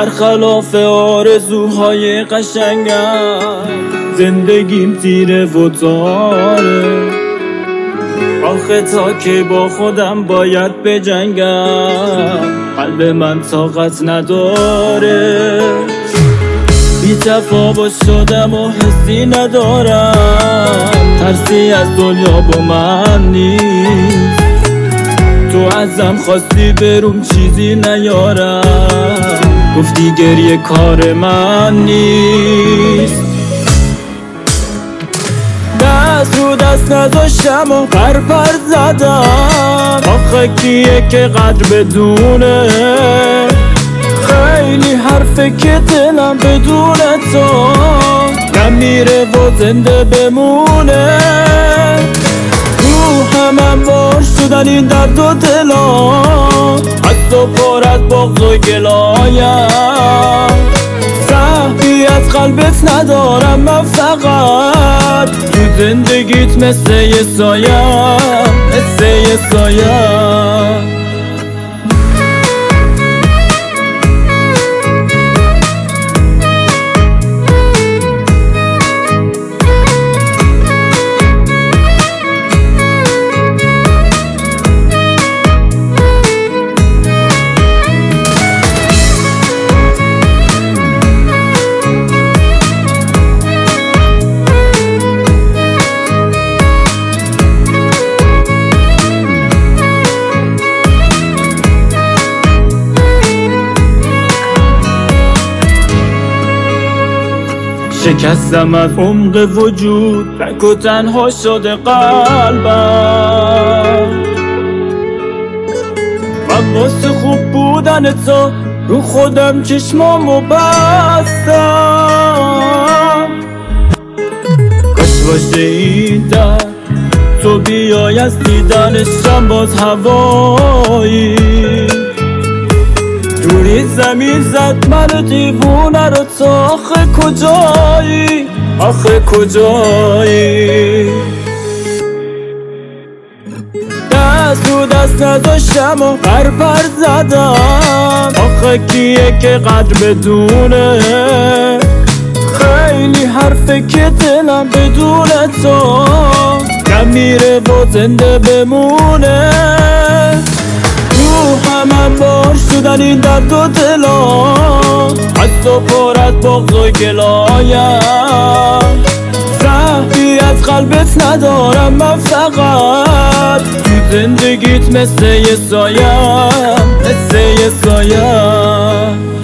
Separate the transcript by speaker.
Speaker 1: برخلاف آرزوهای قشنگم زندگیم تیره و تاره. آخه تا که با خودم باید بجنگم، قلب من طاقت نداره. بی تفاوت شدم و حسی ندارم، ترسی از دنیا با من نیست. تو ازم خواستی بروم چیزی نیارم، گفتی گریه کار من نیست. دست رو دست نذاشتم و پر زدم، آخه کیه که قدر بدونه. خیلی حرفه که دلم بدون تو نمیره و زنده بمونه. روحم بار شدن این درد و دلا، از تو پر از بغض و گلایم. صحبی از قلبت ندارم من، فقط تو زندگیت مثل یه سایم، مثل یه سایم. شکستم از عمق وجود، تک و تنها شده قلبم. من واسه خوب بودن تو رو خودم چشمامو بستم. کاش باشه این در تو بیای از دیدنشم باز هوایی. روی زمین زد من دیوونه رو تو، آخه کجایی، آخه کجایی. دست رو دست نداشتم و پر زدم، آخه کیه که قدر بدونه. خیلی حرفه که دلم بدون تو نمیره و زنده بمونه. روحم بار شدن این درد و دلا، از تو پر از بغض و گلایم. صحبی از قلبت ندارم من، فقط تو زندگیت مثل یه سایم، مثل یه سایم.